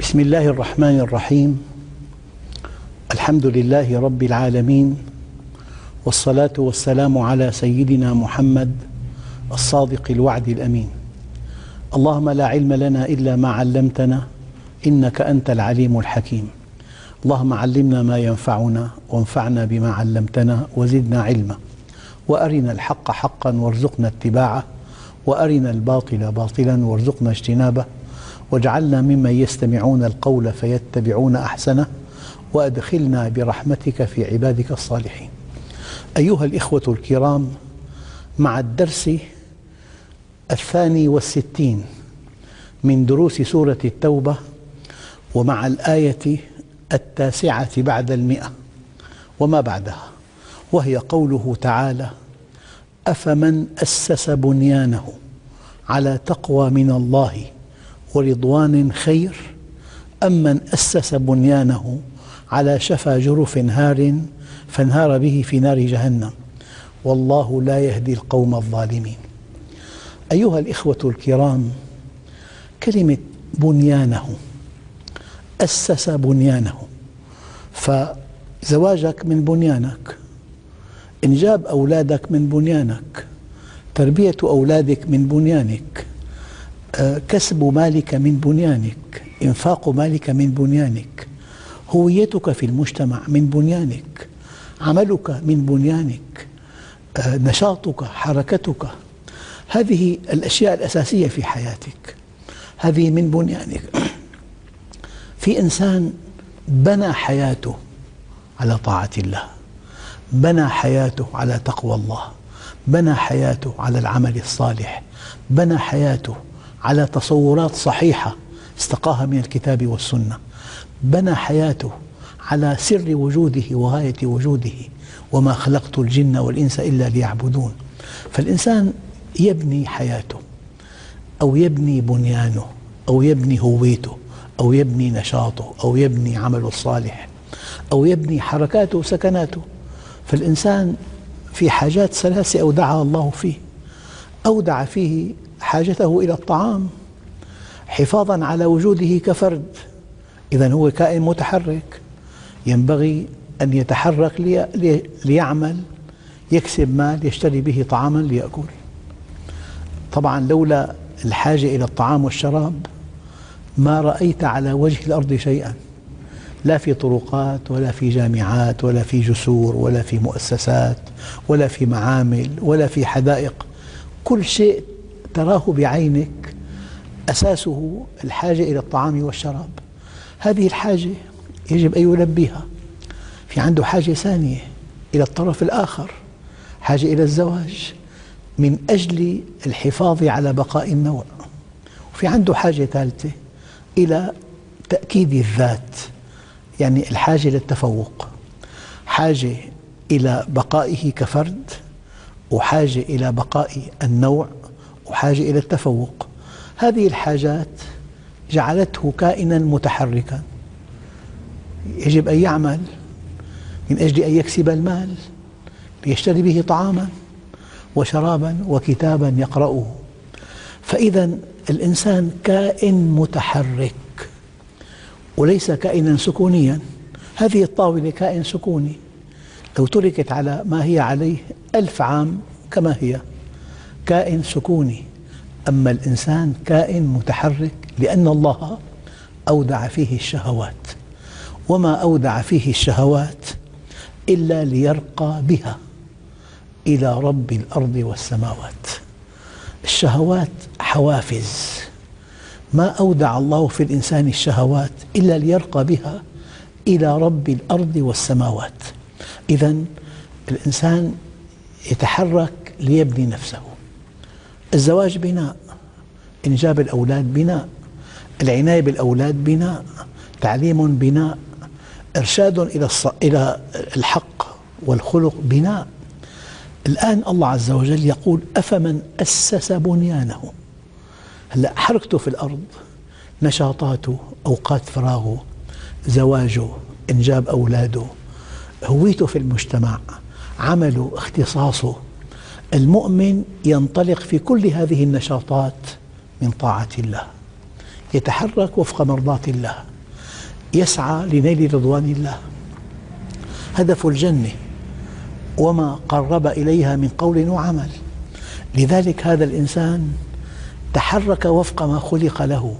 بسم الله الرحمن الرحيم. الحمد لله رب العالمين، والصلاة والسلام على سيدنا محمد الصادق الوعد الأمين. اللهم لا علم لنا إلا ما علمتنا إنك أنت العليم الحكيم. اللهم علمنا ما ينفعنا وانفعنا بما علمتنا وزدنا علما، وأرنا الحق حقا وارزقنا اتباعه، وأرنا الباطل باطلا وارزقنا اجتنابه، واجعلنا ممن يستمعون القول فيتبعون أحسنه، وأدخلنا برحمتك في عبادك الصالحين. أيها الإخوة الكرام، مع الدرس 62 من دروس سورة التوبة، ومع الآية 9 بعد 100 وما بعدها، وهي قوله تعالى: أفمن أسس بنيانه على تقوى من الله ورضوان خير أم من أسس بنيانه على شفا جرف هار فانهار به في نار جهنم والله لا يهدي القوم الظالمين. أيها الإخوة الكرام، كلمة بنيانه، أسس بنيانه، فزواجك من بنيانك، إنجاب أولادك من بنيانك، تربية أولادك من بنيانك، كسب مالك من بنيانك، إنفاق مالك من بنيانك، هويتك في المجتمع من بنيانك، عملك من بنيانك، نشاطك، حركتك، هذه الأشياء الأساسية في حياتك، هذه من بنيانك. في إنسان بنى حياته على طاعة الله، بنى حياته على تقوى الله، بنى حياته على العمل الصالح، بنى حياته على تصورات صحيحة استقاها من الكتاب والسنة، بنى حياته على سر وجوده وغاية وجوده: وما خلقت الجن والإنس إلا ليعبدون. فالإنسان يبني حياته، أو يبني بنيانه، أو يبني هويته، أو يبني نشاطه، أو يبني عمله الصالح، أو يبني حركاته وسكناته. فالإنسان في حاجات ثلاثة أودعها الله فيه: أودع فيه حاجته إلى الطعام حفاظا على وجوده كفرد، إذن هو كائن متحرك، ينبغي أن يتحرك ليعمل، يكسب مال يشتري به طعاما ليأكل. طبعا لولا الحاجة إلى الطعام والشراب ما رأيت على وجه الأرض شيئا، لا في طرقات ولا في جامعات ولا في جسور ولا في مؤسسات ولا في معامل ولا في حدائق. كل شيء تراه بعينك أساسه الحاجة إلى الطعام والشراب. هذه الحاجة يجب أن يلبيها. في عنده حاجة ثانية إلى الطرف الآخر، حاجة إلى الزواج من أجل الحفاظ على بقاء النوع. وفي عنده حاجة ثالثة إلى تأكيد الذات، يعني الحاجة للتفوق، حاجة إلى بقائه كفرد، وحاجة إلى بقاء النوع، وحاجة إلى التفوق. هذه الحاجات جعلته كائنا متحركا، يجب أن يعمل من أجل أن يكسب المال ليشتري به طعاما وشرابا وكتابا يقرأه. فإذا الإنسان كائن متحرك وليس كائنا سكونيا. هذه الطاولة كائن سكوني، لو تركت على ما هي عليه 1000 عام كما هي، كائن سكوني. أما الإنسان كائن متحرك لأن الله أودع فيه الشهوات، وما أودع فيه الشهوات إلا ليرقى بها إلى رب الأرض والسماوات. الشهوات حوافز، ما أودع الله في الإنسان الشهوات إلا ليرقى بها إلى رب الأرض والسماوات. إذن الإنسان يتحرك ليبني نفسه. الزواج بناء، إنجاب الأولاد بناء، العناية بالأولاد بناء، تعليم بناء، إرشاد إلى الحق والخلق بناء. الآن الله عز وجل يقول: أفمن أسس بنيانه. هلأ حركته في الأرض، نشاطاته، أوقات فراغه، زواجه، إنجاب أولاده، هويته في المجتمع، عمله، اختصاصه. المؤمن ينطلق في كل هذه النشاطات من طاعة الله، يتحرك وفق مرضاة الله، يسعى لنيل رضوان الله، هدف الجنة وما قرب إليها من قول وعمل. لذلك هذا الإنسان تحرك وفق ما خلق له،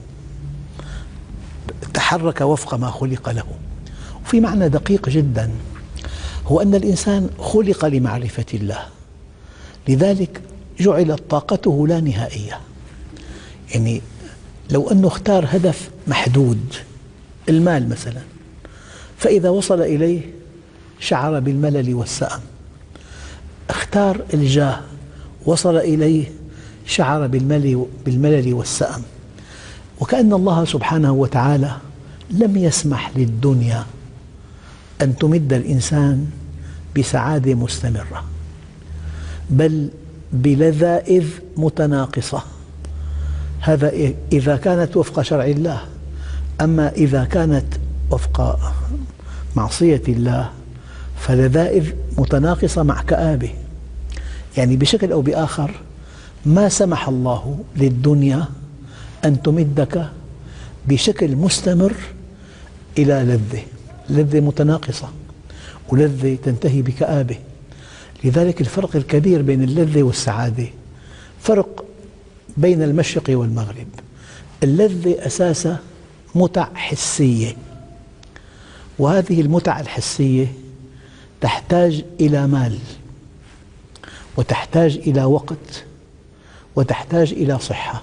تحرك وفق ما خلق له. وفي معنى دقيق جدا، هو أن الإنسان خلق لمعرفة الله، لذلك جعلت طاقته لا نهائية. يعني لو أنه اختار هدف محدود، المال مثلا، فإذا وصل إليه شعر بالملل والسأم. اختار الجاه، وصل إليه شعر بالملل والسأم. وكأن الله سبحانه وتعالى لم يسمح للدنيا أن تمد الإنسان بسعادة مستمرة، بل بلذائذ متناقصة. هذا إذا كانت وفق شرع الله. أما إذا كانت وفق معصية الله فلذائذ متناقصة مع كآبة. يعني بشكل أو بآخر ما سمح الله للدنيا أن تمدك بشكل مستمر إلى لذة متناقصة، ولذة تنتهي بكآبة. لذلك الفرق الكبير بين اللذة والسعادة فرق بين المشرق والمغرب. اللذة أساسها متع حسية، وهذه المتع الحسية تحتاج إلى مال، وتحتاج إلى وقت، وتحتاج إلى صحة.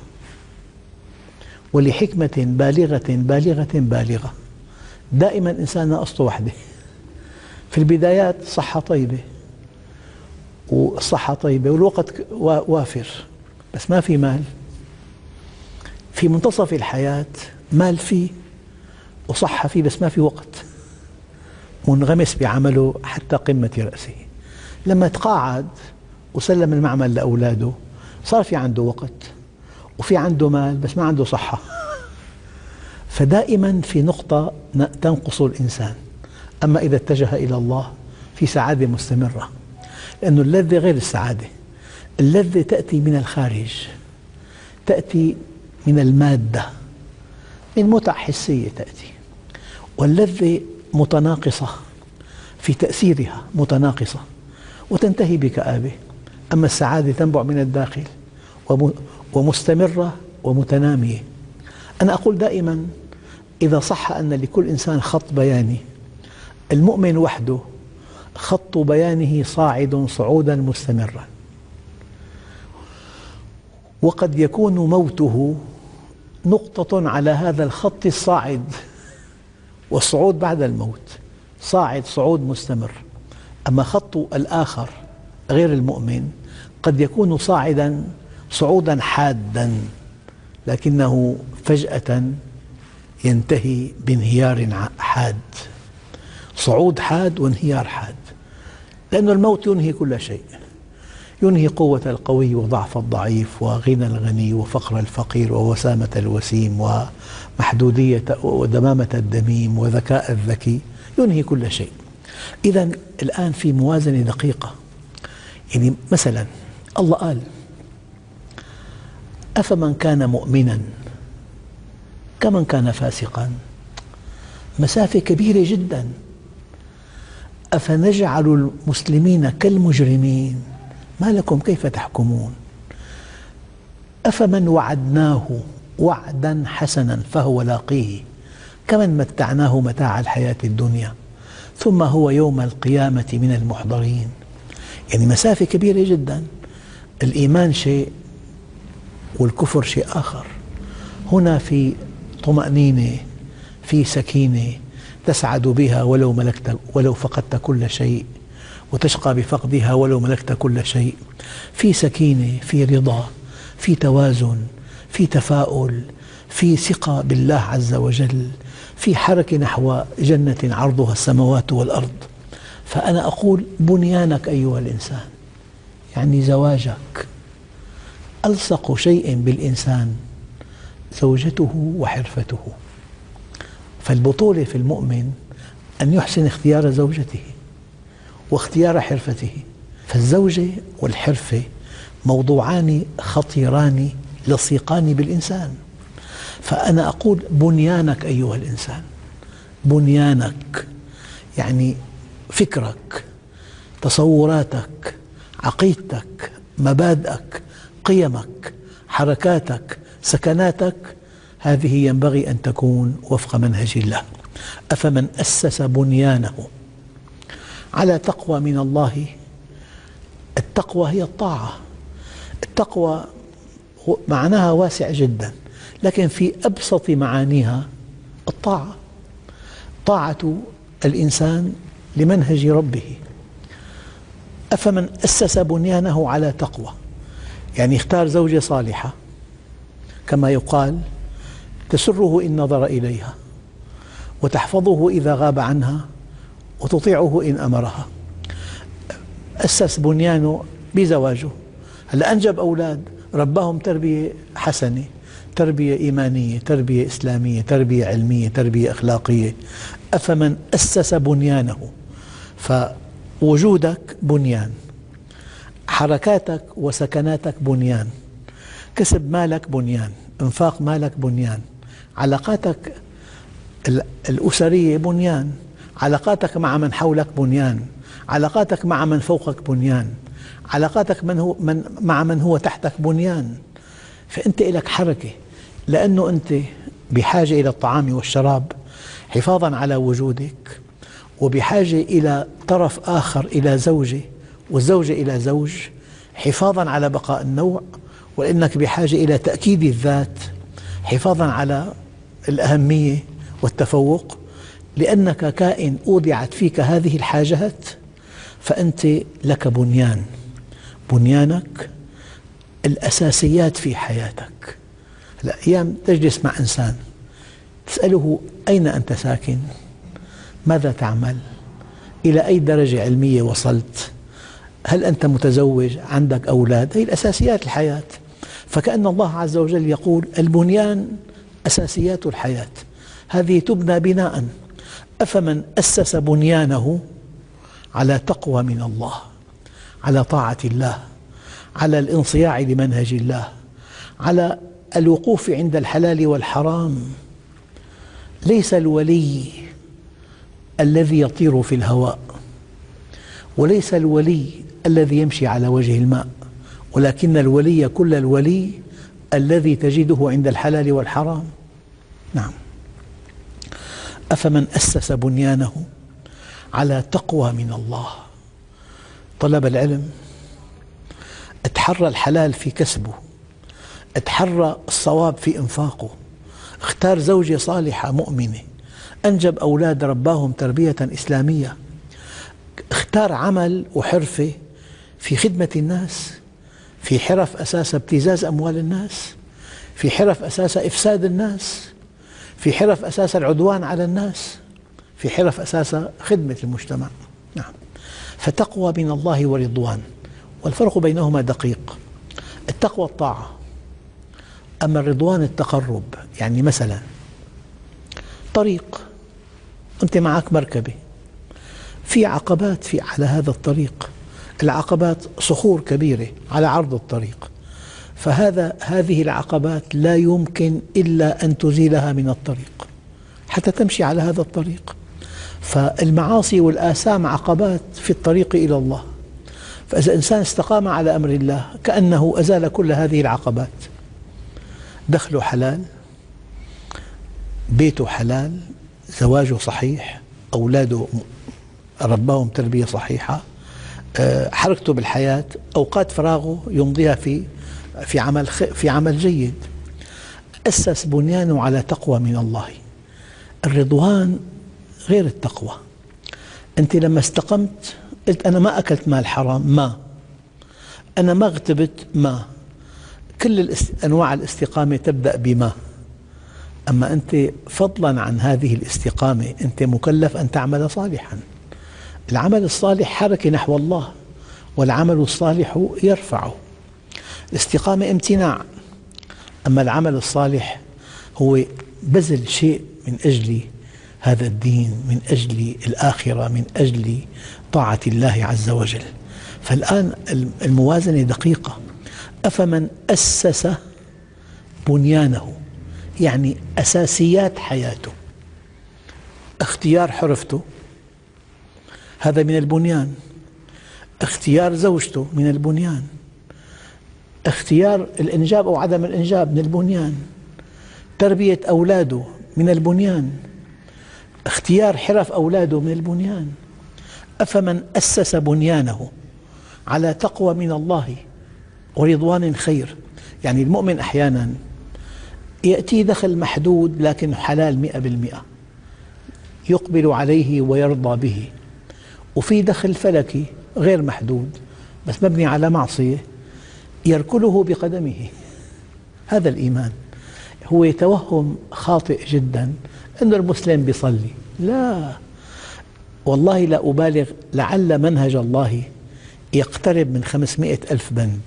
ولحكمة بالغة بالغة بالغة دائما إنسان ناقصته وحده. في البدايات صحة طيبة، والصحة طيبة والوقت وافر، بس ما في مال. في منتصف الحياة مال فيه وصحة فيه، بس ما في وقت، منغمس بعمله حتى قمة رأسه. لما تقاعد وسلم المعمل لأولاده صار في عنده وقت وفي عنده مال، بس ما عنده صحة. فدائما في نقطة تنقص الإنسان. أما إذا اتجه إلى الله في سعادة مستمرة، لأن اللذة غير السعادة. اللذة تأتي من الخارج، تأتي من المادة، من متع حسية تأتي. واللذة متناقصة في تأثيرها، متناقصة وتنتهي بكآبة. أما السعادة تنبع من الداخل ومستمرة ومتنامية. أنا أقول دائما إذا صح أن لكل إنسان خط بياني، المؤمن وحده خط بيانه صاعد صعودا مستمرا، وقد يكون موته نقطة على هذا الخط الصاعد، والصعود بعد الموت صاعد صعود مستمر. أما خط الآخر غير المؤمن قد يكون صاعدا صعودا حادا، لكنه فجأة ينتهي بانهيار حاد. صعود حاد وانهيار حاد، لأن الموت ينهي كل شيء، ينهي قوة القوي وضعف الضعيف، وغنى الغني وفقر الفقير، ووسامة الوسيم، ومحدودية ودمامة الدميم، وذكاء الذكي، ينهي كل شيء. إذن الآن في موازنة دقيقة. يعني مثلا الله قال: أفمن كان مؤمنا كمن كان فاسقا. مسافة كبيرة جدا. أفنجعل المسلمين كالمجرمين ما لكم كيف تحكمون. أفمن وعدناه وعدا حسنا فهو لاقيه كمن متعناه متاع الحياة الدنيا ثم هو يوم القيامة من المحضرين. يعني مسافة كبيرة جدا. الإيمان شيء والكفر شيء آخر. هنا في طمأنينة، في سكينة تسعد بها ولو فقدت كل شيء، وتشقى بفقدها ولو ملكت كل شيء. في سكينة، في رضا، في توازن، في تفاؤل، في ثقة بالله عز وجل، في حركة نحو جنة عرضها السماوات والأرض. فأنا أقول بنيانك أيها الإنسان، يعني زواجك. ألصق شيء بالإنسان زوجته وحرفته. فالبطولة في المؤمن أن يحسن اختيار زوجته واختيار حرفته. فالزوجة والحرفة موضوعان خطيران لصيقان بالإنسان. فأنا أقول بنيانك أيها الإنسان، بنيانك، يعني فكرك، تصوراتك، عقيدتك، مبادئك، قيمك، حركاتك، سكناتك، هذه ينبغي أن تكون وفق منهج الله. أفمن أسس بنيانه على تقوى من الله. التقوى هي الطاعة. التقوى معناها واسع جدا، لكن في أبسط معانيها الطاعة، طاعة الإنسان لمنهج ربه. أفمن أسس بنيانه على تقوى، يعني اختار زوجة صالحة كما يقال، تسره إن نظر إليها، وتحفظه إذا غاب عنها، وتطيعه إن أمرها. أسس بنيانه بزواجه. هلأ أنجب أولاد، رباهم تربية حسنة، تربية إيمانية، تربية إسلامية، تربية علمية، تربية أخلاقية. أفمن أسس بنيانه، فوجودك بنيان، حركاتك وسكناتك بنيان، كسب مالك بنيان، انفاق مالك بنيان، علاقاتك الأسرية بنيان، علاقاتك مع من حولك بنيان، علاقاتك مع من فوقك بنيان، علاقاتك مع من هو تحتك بنيان. فأنت لك حركة، لأنه أنت بحاجة إلى الطعام والشراب حفاظا على وجودك، وبحاجة إلى طرف آخر، إلى زوجة، والزوجة إلى زوج حفاظا على بقاء النوع، وإنك بحاجة إلى تأكيد الذات حفاظا على الأهمية والتفوق. لأنك كائن أودعت فيك هذه الحاجات، فأنت لك بنيان، بنيانك الأساسيات في حياتك. الأيام تجلس مع إنسان تسأله أين أنت ساكن؟ ماذا تعمل؟ إلى أي درجة علمية وصلت؟ هل أنت متزوج؟ عندك أولاد؟ هي الأساسيات الحياة. فكأن الله عز وجل يقول البنيان أساسيات الحياة، هذه تبنى بناء. أفمن أسس بنيانه على تقوى من الله، على طاعة الله، على الانصياع لمنهج الله، على الوقوف عند الحلال والحرام. ليس الولي الذي يطير في الهواء، وليس الولي الذي يمشي على وجه الماء، ولكن الولي كل الولي الذي تجده عند الحلال والحرام. نعم. أفمن أسس بنيانه على تقوى من الله. طلب العلم، اتحرى الحلال في كسبه، اتحرى الصواب في إنفاقه، اختار زوجة صالحة مؤمنة، أنجب أولاد رباهم تربية إسلامية، اختار عمل وحرفة في خدمة الناس، في حرف أساسها ابتزاز أموال الناس، في حرف أساسها إفساد الناس، في حرف أساسها العدوان على الناس، في حرف أساسها خدمة المجتمع. نعم. فتقوى من الله ورضوان، والفرق بينهما دقيق. التقوى الطاعة، أما الرضوان التقرب. يعني مثلا طريق، أنت معك مركبة، في عقبات على هذا الطريق، العقبات صخور كبيرة على عرض الطريق، هذه العقبات لا يمكن إلا أن تزيلها من الطريق حتى تمشي على هذا الطريق. فالمعاصي والآثام عقبات في الطريق إلى الله، فإذا إنسان استقام على أمر الله كأنه أزال كل هذه العقبات. دخله حلال، بيته حلال، زواجه صحيح، أولاده رباهم تربية صحيحة، حركته بالحياة، أوقات فراغه يمضيها في عمل جيد. أسس بنيانه على تقوى من الله. الرضوان غير التقوى. أنت لما استقمت قلت أنا ما أكلت مال حرام، أنا ما اغتبت، كل أنواع الاستقامة تبدأ بما. أما أنت فضلا عن هذه الاستقامة أنت مكلف أن تعمل صالحا. العمل الصالح حركة نحو الله، والعمل الصالح يرفعه. الاستقامة امتناع، أما العمل الصالح هو بذل شيء من أجل هذا الدين، من أجل الآخرة، من أجل طاعة الله عز وجل. فالآن الموازنة دقيقة. أفمن أسس بنيانه، يعني أساسيات حياته، اختيار حرفته هذا من البنيان، اختيار زوجته من البنيان، اختيار الإنجاب أو عدم الإنجاب من البنيان، تربية أولاده من البنيان، اختيار حرف أولاده من البنيان. أفمن أسس بنيانه على تقوى من الله ورضوان خير. يعني المؤمن أحيانا يأتي دخل محدود لكن حلال 100%، يقبل عليه ويرضى به. وفي دخل فلكي غير محدود بس مبني على معصية يركله بقدمه. هذا الإيمان. هو توهم خاطئ جدا أن المسلم بيصلي، لا والله لا أبالغ، لعل منهج الله يقترب من 500 ألف بند.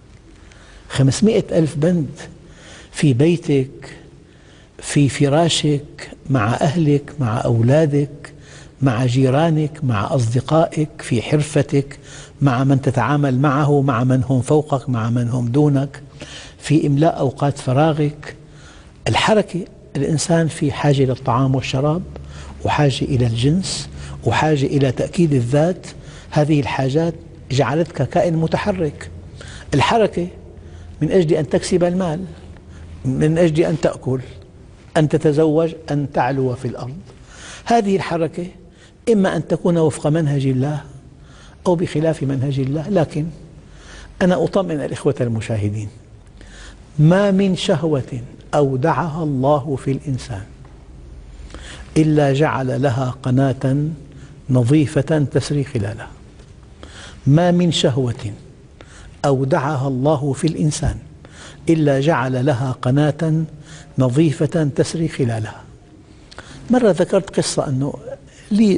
500 ألف بند في بيتك، في فراشك، مع أهلك، مع أولادك، مع جيرانك، مع أصدقائك، في حرفتك، مع من تتعامل معه، مع من هم فوقك، مع من هم دونك، في إملاء أوقات فراغك. الحركة، الإنسان في حاجة للطعام والشراب، وحاجة إلى الجنس، وحاجة إلى تأكيد الذات. هذه الحاجات جعلتك كائن متحرك. الحركة من أجل أن تكسب المال، من أجل أن تأكل، أن تتزوج، أن تعلو في الأرض. هذه الحركة إما أن تكون وفق منهج الله أو بخلاف منهج الله. لكن أنا أطمئن الإخوة المشاهدين، ما من شهوة أودعها الله في الإنسان إلا جعل لها قناة نظيفة تسري خلالها. ما من شهوة أودعها الله في الإنسان إلا جعل لها قناة نظيفة تسري خلالها. مرة ذكرت قصة أنه لي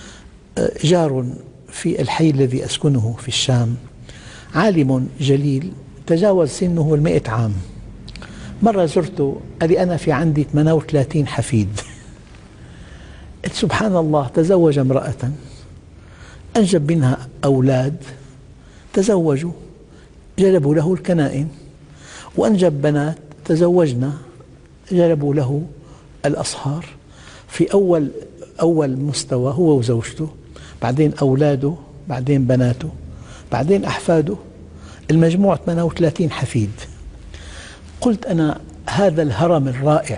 جار في الحي الذي أسكنه في الشام، عالم جليل تجاوز سنه 100 عام. مرة زرته قال لي أنا في عندي 38 حفيد. قلت سبحان الله، تزوج امرأة أنجب منها أولاد، تزوجوا جلبوا له الكنائن، وأنجب بنات تزوجنا جلبوا له الأصهار. في أول مستوى هو وزوجته، بعدين أولاده، بعدين بناته، بعدين أحفاده، المجموع 38 حفيد. قلت أنا هذا الهرم الرائع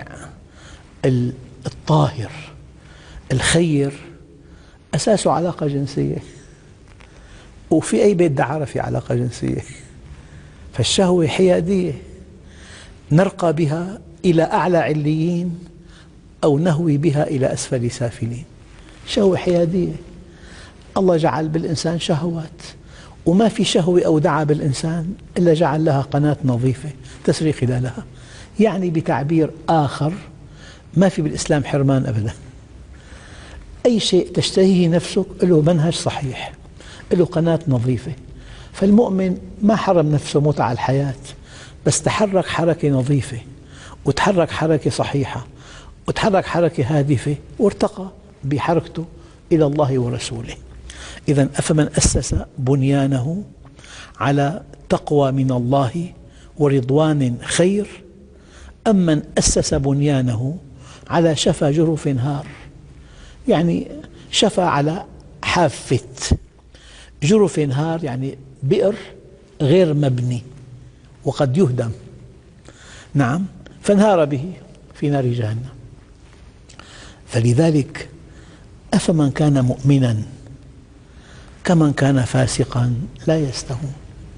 الطاهر الخير أساسه علاقة جنسية، وفي أي بيت دعارة في علاقة جنسية؟ فالشهوة حيادية، نرقى بها إلى أعلى عليين أو نهوي بها إلى أسفل سافلين. شهوة حيادية. الله جعل بالإنسان شهوات، وما في شهوة أودع بالإنسان إلا جعل لها قناة نظيفة تسري خلالها. يعني بتعبير آخر، ما في بالإسلام حرمان أبدا. أي شيء تشتهيه نفسك له منهج صحيح، له قناة نظيفة. فالمؤمن ما حرم نفسه متع الحياة، بس تحرك حركة نظيفة، وتحرك حركة صحيحة، وتحرك حركة هادفة، وارتقى بحركته إلى الله ورسوله. إذن أفمن أسس بنيانه على تقوى من الله ورضوان خير، أم من أسس بنيانه على شفا جرف هار. يعني شفا على حافة، جرف هار يعني بئر غير مبني وقد يهدم، نعم، فانهار به في نار جهنم. فلذلك أفمن كان مؤمنا كمن كان فاسقا لا يستوون.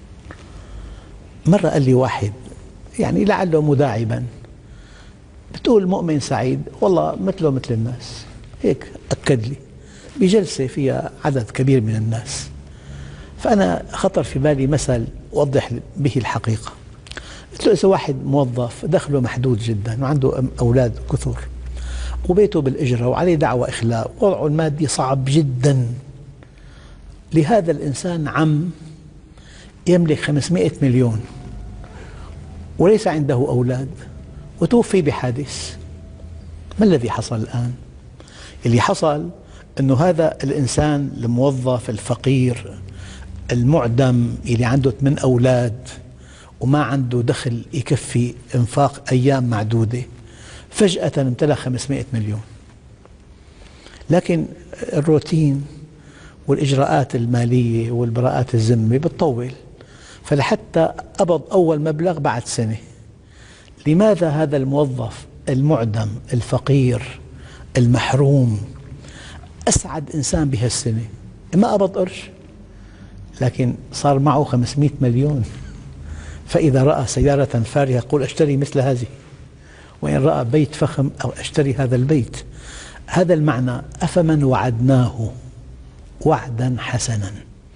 مرة قال لي واحد يعني لعله مداعبا، بتقول مؤمن سعيد، والله مثله مثل الناس. هيك أكد لي بجلسة فيها عدد كبير من الناس. فأنا خطر في بالي مثل أوضح به الحقيقة. قلت له إذا واحد موظف دخله محدود جدا وعنده أولاد كثر وبيته بالإجرة وعليه دعوى إخلاء ووضعه المادي صعب جدا، لهذا الإنسان عم يملك 500 مليون وليس عنده أولاد وتوفي بحادث، ما الذي حصل الآن؟ اللي حصل أنه هذا الإنسان الموظف الفقير المعدم اللي عنده 8 أولاد وما عنده دخل يكفي إنفاق أيام معدودة، فجأة امتلك 500 مليون. لكن الروتين والإجراءات المالية والبراءات الذمة بتطول، فلحتى قبض أول مبلغ بعد سنة. لماذا هذا الموظف المعدم الفقير المحروم أسعد إنسان بهالسنة ما قبض قرش، لكن صار معه 500 مليون، فإذا رأى سيارة فارهة يقول أشتري مثل هذه، وإن رأى بيت فخم أو أشتري هذا البيت. هذا المعنى: أفمن وعدناه وعدا حسنا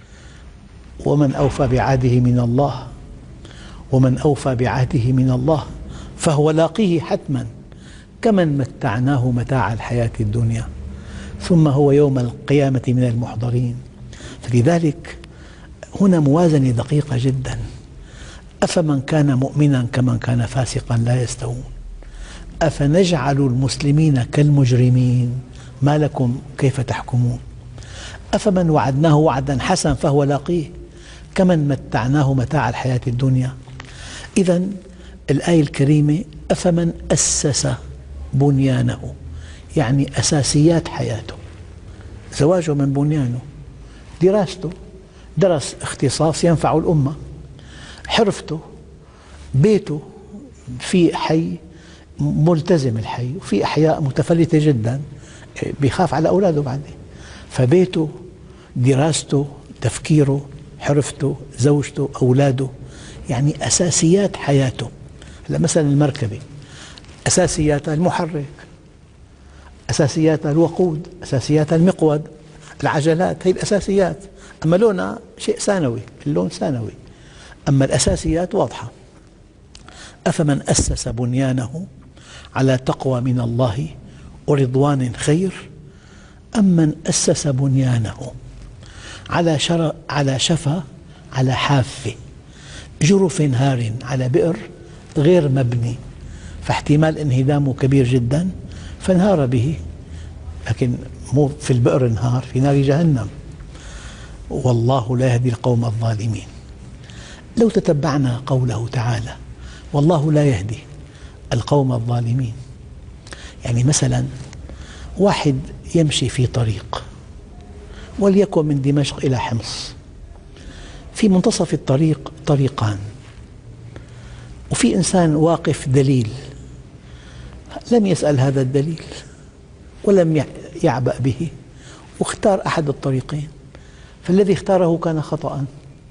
ومن أوفى بعهده من الله، ومن أوفى بعهده من الله فهو لاقيه حتما، كمن متعناه متاع الحياة الدنيا ثم هو يوم القيامة من المحضرين. فلذلك هنا موازنة دقيقة جدا. أفمن كان مؤمنا كمن كان فاسقا لا يستوون، أفنجعل المسلمين كالمجرمين ما لكم كيف تحكمون. أفمن وعدناه وعدا حسنا فهو لاقيه، كمن متعناه متاع الحياة الدنيا. إذن الآية الكريمة: أفمن أسس بنيانه، يعني أساسيات حياته، زواجه من بنيانه، دراسته، درس اختصاص ينفع الأمة، حرفته، بيته في حي ملتزم الحي، وفي أحياء متفلتة جدا بيخاف على أولاده بعدين، فبيته، دراسته، تفكيره، حرفته، زوجته، أولاده، يعني أساسيات حياته. مثلا المركبة أساسياتها المحرك، أساسياتها الوقود، أساسياتها المقود، العجلات، هي الأساسيات. أما لونها شيء ثانوي، اللون ثانوي، أما الأساسيات واضحة. أفمن أسس بنيانه على تقوى من الله ورضوان خير أم من أسس بنيانه على شفا، على حافة جرف هار، على بئر غير مبني، فاحتمال انهدامه كبير جدا فانهار به، لكن مو في البئر انهار، في نار جهنم. والله لا يهدي القوم الظالمين. لو تتبعنا قوله تعالى: والله لا يهدي القوم الظالمين، يعني مثلا واحد يمشي في طريق، وليكن من دمشق إلى حمص، في منتصف الطريق طريقان، وفي إنسان واقف دليل، لم يسأل هذا الدليل ولم يعبأ به، واختار أحد الطريقين، فالذي اختاره كان خطأ،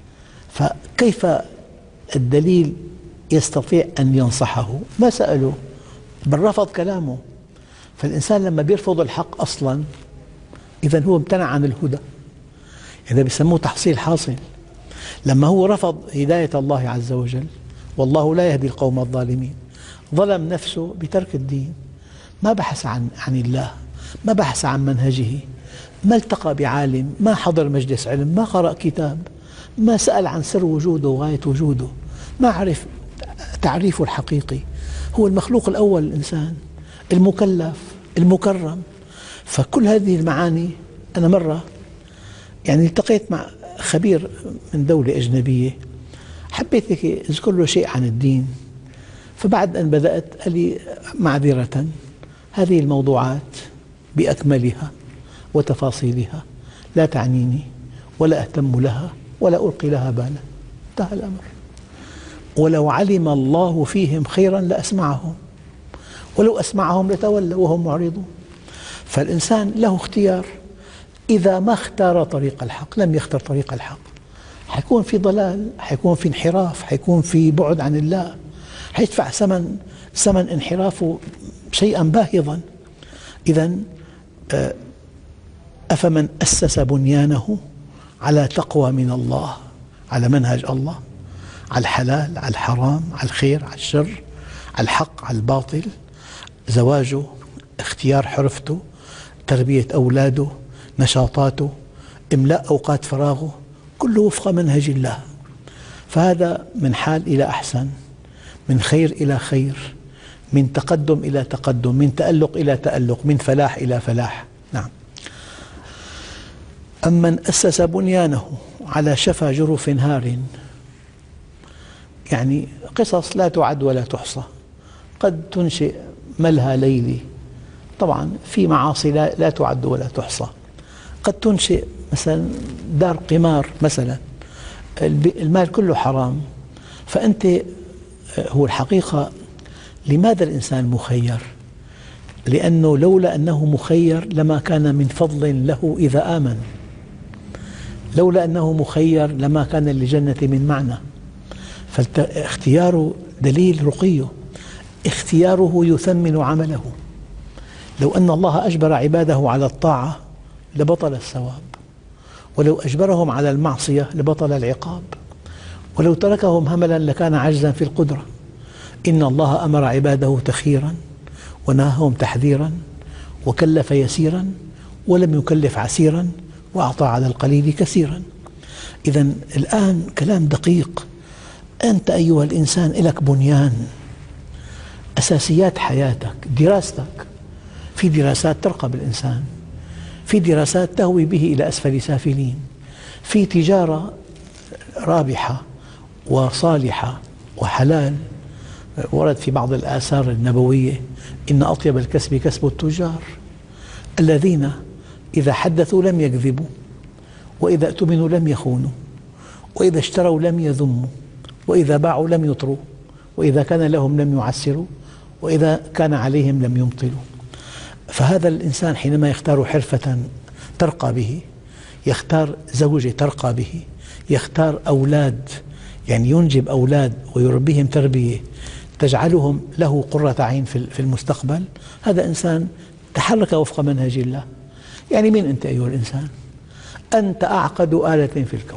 فكيف الدليل يستطيع أن ينصحه؟ ما سأله بل رفض كلامه. فالإنسان لما يرفض الحق أصلا إذن هو امتنع عن الهدى، هذا بيسموه تحصيل حاصل. لما هو رفض هداية الله عز وجل، والله لا يهدي القوم الظالمين، ظلم نفسه بترك الدين، ما بحث عن الله، ما بحث عن منهجه، ما التقى بعالم، ما حضر مجلس علم، ما قرأ كتاب، ما سأل عن سر وجوده وغاية وجوده، ما عرف تعريفه الحقيقي. هو المخلوق الأول، الإنسان المكلف المكرم. فكل هذه المعاني، أنا مرة يعني التقيت مع خبير من دولة أجنبية، حبيت هيك أذكر له شيء عن الدين، فبعد أن بدأت قال لي: معذرة، هذه الموضوعات بأكملها وتفاصيلها لا تعنيني ولا أهتم لها ولا ألقي لها بالا، انتهى الأمر. ولو علم الله فيهم خيرا لأسمعهم، ولو أسمعهم لتولوا وهم معرضون. فالإنسان له اختيار، إذا ما اختار طريق الحق، لم يختر طريق الحق، حيكون في ضلال، حيكون في انحراف، حيكون في بعد عن الله، حيدفع ثمن انحرافه شيئا باهظا. إذن أفمن أسس بنيانه على تقوى من الله، على منهج الله، على الحلال، على الحرام، على الخير، على الشر، على الحق، على الباطل، زواجه، اختيار حرفته، تربية أولاده، نشاطاته، إملاء أوقات فراغه، كله وفق منهج الله. فهذا من حال إلى أحسن، من خير إلى خير، من تقدم إلى تقدم، من تألق إلى تألق، من فلاح إلى فلاح. نعم. أمن أسس بنيانه على شفا جرف هار، يعني قصص لا تعد ولا تحصى. قد تنشئ ملهى ليلي طبعا في معاصي لا تعد ولا تحصى. قد تنشئ مثلا دار قمار مثلا، المال كله حرام. فأنت هو الحقيقة لماذا الإنسان مخير؟ لأنه لولا أنه مخير لما كان من فضل له إذا آمن، لولا أنه مخير لما كان للجنة من معنى. فاختياره دليل رقيه، اختياره يثمن عمله. لو أن الله أجبر عباده على الطاعة لبطل الثواب، ولو أجبرهم على المعصية لبطل العقاب، ولو تركهم هملا لكان عجزا في القدرة. إن الله أمر عباده تخييرا ونهاهم تحذيرا، وكلف يسيرا ولم يكلف عسيرا، وأعطى على القليل كثيرا. إذا الآن كلام دقيق. أنت أيها الإنسان لك بنيان، أساسيات حياتك، دراستك. في دراسات ترقى بالإنسان، في دراسات تهوي به إلى أسفل سافلين، في تجارة رابحة وصالحة وحلال. ورد في بعض الآثار النبوية: إن أطيب الكسب كسب التجار الذين إذا حدثوا لم يكذبوا، وإذا اؤتمنوا لم يخونوا، وإذا اشتروا لم يذموا، وإذا باعوا لم يطروا، وإذا كان لهم لم يعسروا، وإذا كان عليهم لم يمطلوا. فهذا الإنسان حينما يختار حرفة ترقى به، يختار زوجة ترقى به، يختار أولاد، يعني ينجب أولاد ويربيهم تربية تجعلهم له قرة عين في المستقبل، هذا إنسان تحرك وفق منهج الله. يعني من أنت أيها الإنسان؟ أنت أعقد آلة في الكون،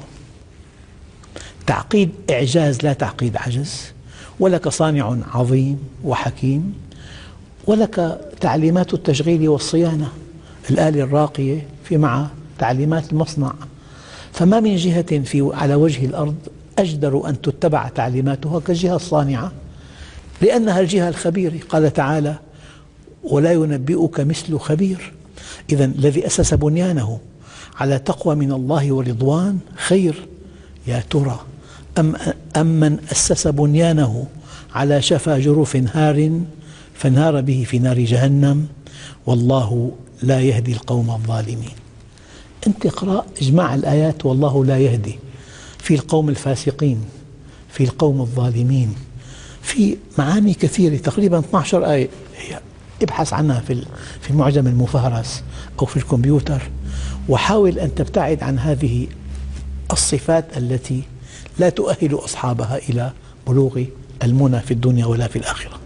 تعقيد إعجاز لا تعقيد عجز، ولك صانع عظيم وحكيم، ولك تعليمات التشغيل والصيانة، الآلة الراقية في مع تعليمات المصنع. فما من جهة على وجه الأرض أجدر أن تتبع تعليماتها كالجهة الصانعة، لأنها الجهة الخبيرة. قال تعالى: ولا ينبئك مثل خبير. إذا الذي أسس بنيانه على تقوى من الله ورضوان خير يا ترى أم من أسس بنيانه على شفا جرف هار فانهار به في نار جهنم والله لا يهدي القوم الظالمين. أنت اقرأ إجماع الآيات: والله لا يهدي، في القوم الفاسقين، في القوم الظالمين، في معاني كثيرة، تقريبا 12 آية. ابحث عنها في المعجم المفهرس أو في الكمبيوتر، وحاول أن تبتعد عن هذه الصفات التي لا تؤهل أصحابها إلى بلوغ المنى في الدنيا ولا في الآخرة.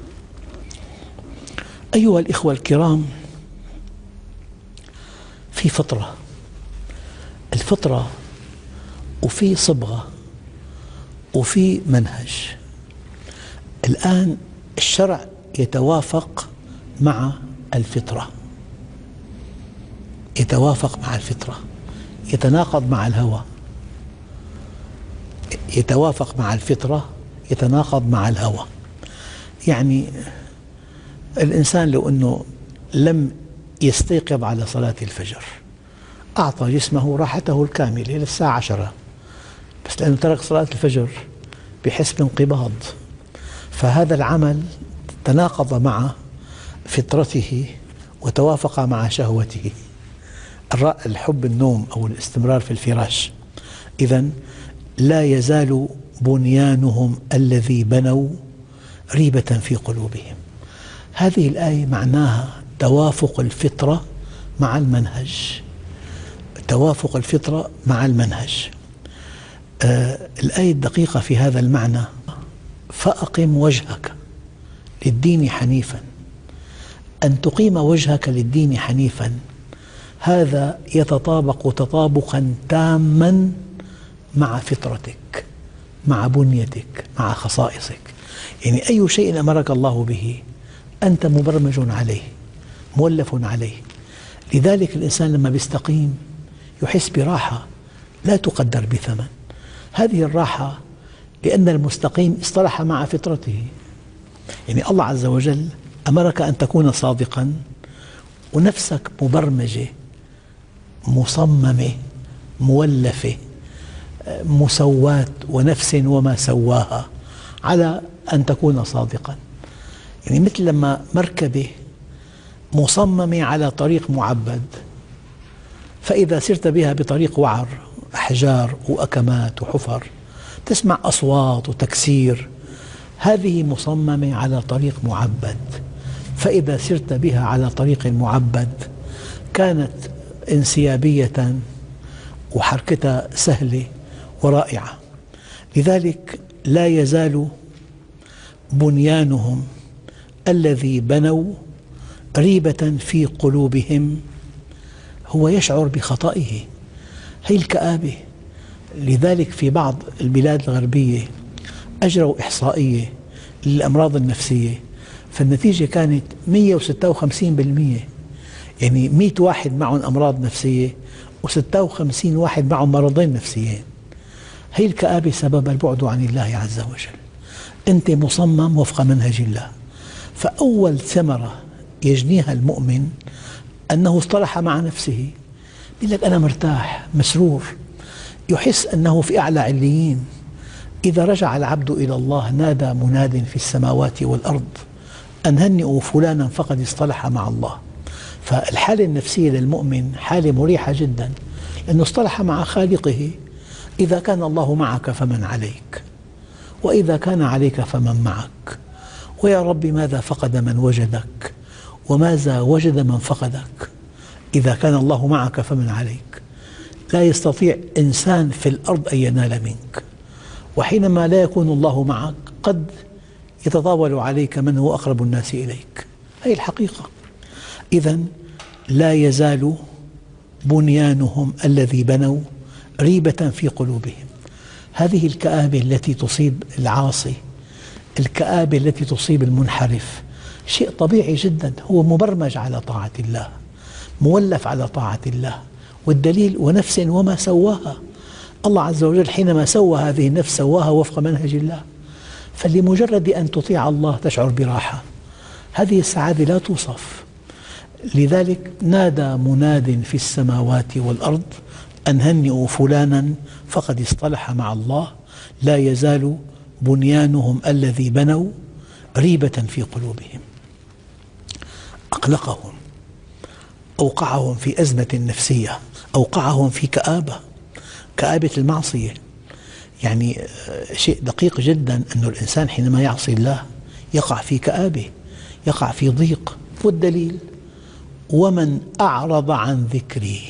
أيها الإخوة الكرام، في فطرة، الفطرة وفي صبغة وفي منهج. الآن الشرع يتوافق مع الفطرة، يتوافق مع الفطرة، يتناقض مع الهوى، يتوافق مع الفطرة، يتناقض مع الهوى. يعني الإنسان لو أنه لم يستيقظ على صلاة الفجر أعطى جسمه راحته الكاملة للساعة 10، بس لأنه ترك صلاة الفجر بحس بانقباض، فهذا العمل تناقض مع فطرته وتوافق مع شهوته، الحب النوم أو الاستمرار في الفراش. إذن لا يزال بنيانهم الذي بنوا ريبة في قلوبهم. هذه الآية معناها توافق الفطرة مع المنهج، توافق الفطرة مع المنهج. الآية الدقيقة في هذا المعنى: فأقم وجهك للدين حنيفا. أن تقيم وجهك للدين حنيفا هذا يتطابق تطابقا تاما مع فطرتك، مع بنيتك، مع خصائصك. يعني أي شيء أمرك الله به أنت مبرمج عليه، مولف عليه. لذلك الإنسان لما بيستقيم يحس براحة لا تقدر بثمن. هذه الراحة لأن المستقيم اصطلح مع فطرته. يعني الله عز وجل أمرك أن تكون صادقا، ونفسك مبرمجة مصممة مولفة مسواة، ونفس وما سواها، على أن تكون صادقا. يعني مثل لما مركبة مصممة على طريق معبد، فإذا سرت بها بطريق وعر، أحجار وأكمات وحفر، تسمع أصوات وتكسير، هذه مصممة على طريق معبد. فإذا سرت بها على طريق معبد كانت انسيابية وحركتها سهلة ورائعة. لذلك لا يزال بنيانهم الذي بنوا ريبة في قلوبهم، هو يشعر بخطئه، هي الكآبة. لذلك في بعض البلاد الغربية أجروا إحصائية للأمراض النفسية، فالنتيجة كانت 156%، يعني 100 واحد معهم أمراض نفسية و56 واحد معهم مرضين نفسيين. هي الكآبة سبب البعد عن الله عز وجل. أنت مصمم وفق منهج الله، فأول ثمرة يجنيها المؤمن أنه اصطلح مع نفسه، يقول لك أنا مرتاح مسرور، يحس أنه في أعلى عليين. إذا رجع العبد إلى الله نادى مناد في السماوات والأرض أن هنئوا فلانا فقد اصطلح مع الله. فالحالة النفسية للمؤمن حالة مريحة جدا، لأنه اصطلح مع خالقه. إذا كان الله معك فمن عليك، وإذا كان عليك فمن معك، ويا رب ماذا فقد من وجدك وماذا وجد من فقدك. إذا كان الله معك فمن عليك، لا يستطيع إنسان في الأرض أن ينال منك. وحينما لا يكون الله معك قد يتطاول عليك من هو أقرب الناس إليك، هذه الحقيقة. إذن لا يزال بنيانهم الذي بنوا ريبة في قلوبهم. هذه الكآبة التي تصيب العاصي، الكآبة التي تصيب المنحرف، شيء طبيعي جدا، هو مبرمج على طاعة الله، مولف على طاعة الله. والدليل ونفس وما سواها، الله عز وجل حينما سوى هذه النفس سواها وفق منهج الله. فلمجرد أن تطيع الله تشعر براحة، هذه السعادة لا توصف. لذلك نادى مناد في السماوات والأرض أن هنئوا فلانا فقد اصطلح مع الله. لا يزال بنيانهم الذي بنوا ريبة في قلوبهم، أقلقهم، أوقعهم في أزمة نفسية، أوقعهم في كآبة المعصية. يعني شيء دقيق جدا أن الإنسان حينما يعصي الله يقع في كآبة، يقع في ضيق. والدليل ومن أعرض عن ذكري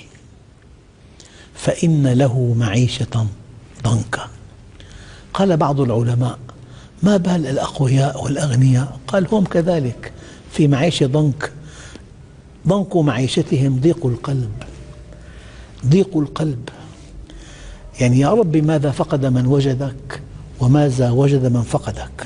فإن له معيشة ضنكا. قال بعض العلماء ما بال الأقوياء والأغنياء؟ قال هم كذلك في معيشة ضنك. ضنك معيشتهم ضيق القلب، ضيق القلب. يعني يا رب ماذا فقد من وجدك وماذا وجد من فقدك.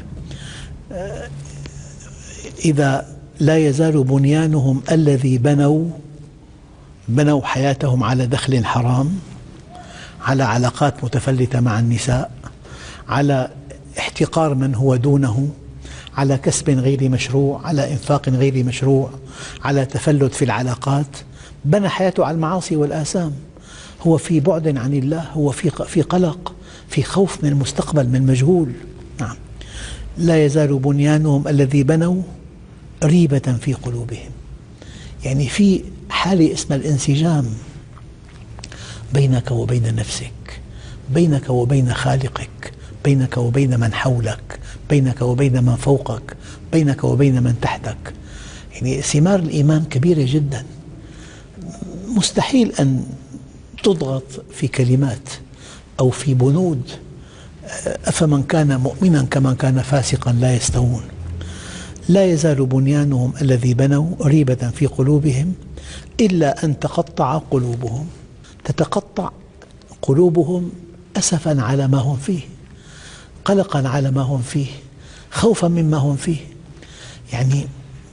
إذا لا يزال بنيانهم الذي بنوا حياتهم على دخل حرام، على علاقات متفلتة مع النساء، على احتقار من هو دونه، على كسب غير مشروع، على إنفاق غير مشروع، على تفلت في العلاقات. بنى حياته على المعاصي والآثام، هو في بعد عن الله، هو في قلق، في خوف من المستقبل، من مجهول. نعم، لا يزال بنيانهم الذي بنوا ريبة في قلوبهم. يعني في حالة اسمها الانسجام بينك وبين نفسك، بينك وبين خالقك، بينك وبين من حولك، بينك وبين من فوقك، بينك وبين من تحتك. يعني ثمار الإيمان كبيرة جدا، مستحيل أن تضغط في كلمات أو في بنود. أفمن كان مؤمنا كمن كان فاسقا لا يستوون. لا يزال بنيانهم الذي بنوا ريبة في قلوبهم إلا أن تقطع قلوبهم. تتقطع قلوبهم أسفا على ما هم فيه، قلقا على ما هم فيه، خوفا مما هم فيه. يعني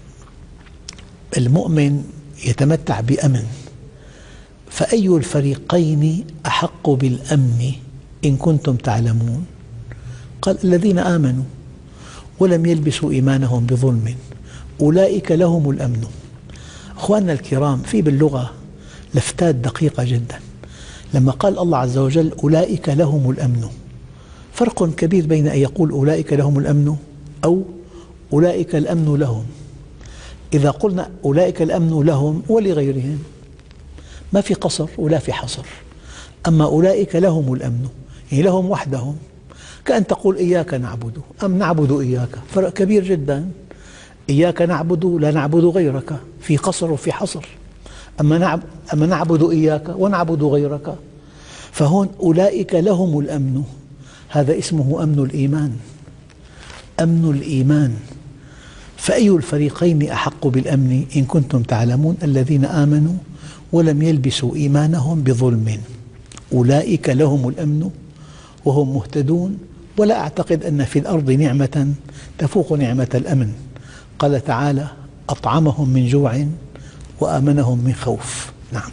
المؤمن يتمتع بأمن، فأي الفريقين أحق بالأمن إن كنتم تعلمون؟ قال الذين آمنوا ولم يلبسوا إيمانهم بظلم أولئك لهم الأمن. أخواننا الكرام، في باللغة لفتات دقيقة جدا. لما قال الله عز وجل أولئك لهم الأمن، فرق كبير بين أن يقول أولئك لهم الأمن أو أولئك الأمن لهم. إذا قلنا أولئك الأمن لهم ولغيرهم ما في قصر ولا في حصر. أما أولئك لهم الأمن يعني لهم وحدهم، كأن تقول إياك نعبد أم نعبد إياك، فرق كبير جدا. إياك نعبد لا نعبد غيرك، في قصر وفي حصر. أما نعبد إياك ونعبد غيرك. فهون أولئك لهم الأمن، هذا اسمه أمن الإيمان. أمن الإيمان. فأي الفريقين أحق بالأمن إن كنتم تعلمون الذين آمنوا ولم يلبسوا إيمانهم بظلم أولئك لهم الأمن وهم مهتدون. ولا أعتقد أن في الأرض نعمة تفوق نعمة الأمن. قال تعالى أطعمهم من جوع وآمنهم من خوف. نعم.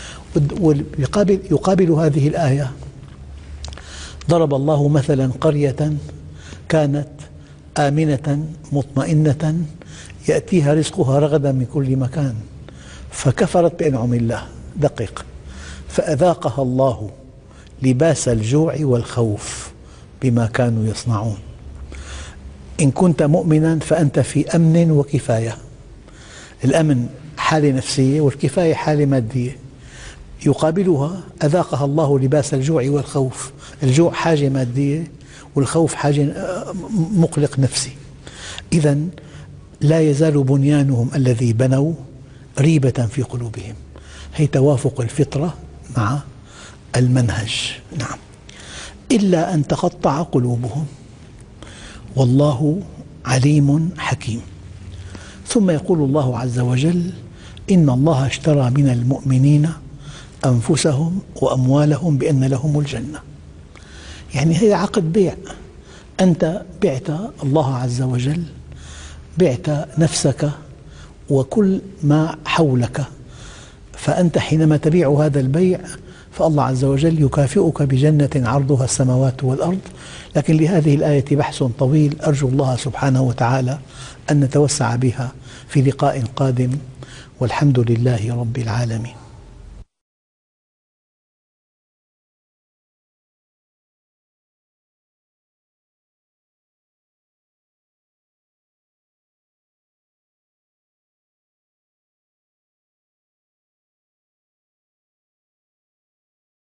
يقابل هذه الآية ضرب الله مثلا قرية كانت آمنة مطمئنة يأتيها رزقها رغدا من كل مكان فكفرت بأنعم الله. دقق. فأذاقها الله لباس الجوع والخوف بما كانوا يصنعون. إن كنت مؤمنا فأنت في أمن وكفاية. الأمن حالة نفسية والكفاية حالة مادية. يقابلها أذاقها الله لباس الجوع والخوف. الجوع حاجة مادية والخوف حاجة مقلق نفسي. إذن لا يزال بنيانهم الذي بنوا ريبة في قلوبهم. هي توافق الفطرة مع المنهج. نعم. إلا أن تقطع قلوبهم والله عليم حكيم. ثم يقول الله عز وجل إن الله اشترى من المؤمنين أنفسهم وأموالهم بأن لهم الجنة. يعني هي عقد بيع. أنت بعت الله عز وجل، بعت نفسك وكل ما حولك. فأنت حينما تبيع هذا البيع فالله عز وجل يكافئك بجنة عرضها السماوات والأرض. لكن لهذه الآية بحث طويل، أرجو الله سبحانه وتعالى أن نتوسع بها في لقاء قادم، والحمد لله رب العالمين.